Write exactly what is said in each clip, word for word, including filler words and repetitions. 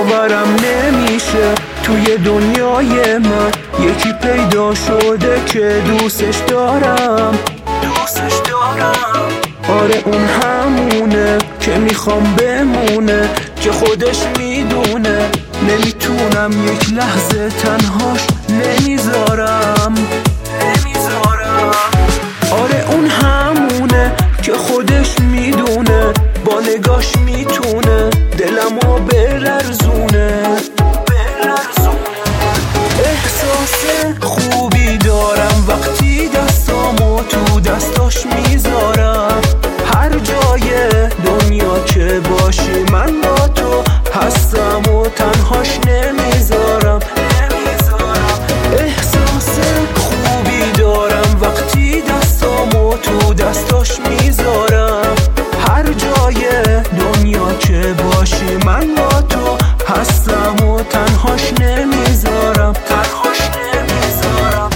باورم نمیشه توی دنیای من یکی پیدا شده که دوستش دارم دوستش دارم آره اون همونه که میخوام بمونه که خودش میدونه نمیتونم یک لحظه تنهاش نمیذارم نمیذارم آره اون همونه که خودش میدونه با نگاش میتونه دلمو بلرزونه بلرزونه احساس خوبی دارم وقتی دستامو تو دستاش میذارم هر جای دنیا که باشی من با تو هستم و تنهاش نمیذارم نمیذارم احساس خوبی دارم وقتی دستامو تو دستاش میذارم هر جای دنیا که باشی من با تو هستم و تنهاش نمیذارم تنهاش نمیذارم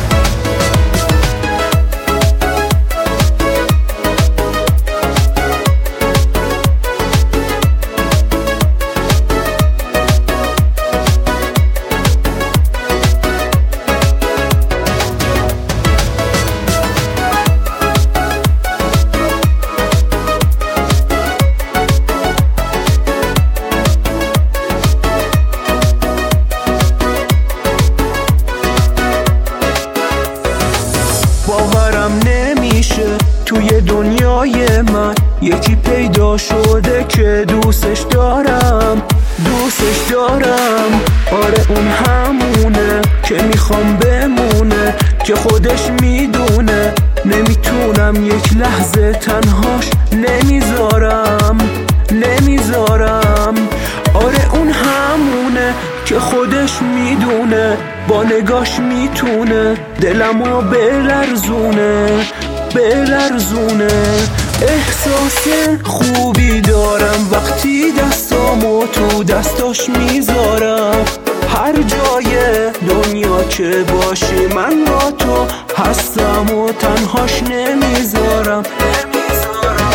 باورم نمیشه توی دنیای من یکی پیدا شده که دوستش دارم دوستش دارم آره اون همونه که میخوام بمونه که خودش میدونه نمیتونم یک لحظه تنهاش نمیذارم نمیذارم آره اون همونه که خودش میدونه با نگاش میتونه دلمو بلرزونه بلرزونه احساس خوبی دارم وقتی دستامو تو دستاش میذارم هر جای دنیا که باشی من با تو هستم و تنهاش نمیذارم نمیذارم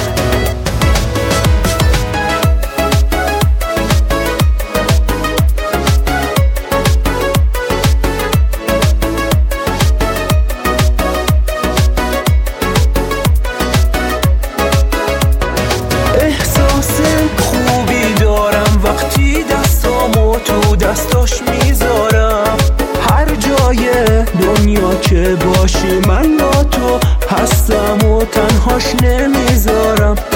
تو دستاش میذارم هر جای دنیا که باشی من با تو هستم و تنهاش نمیذارم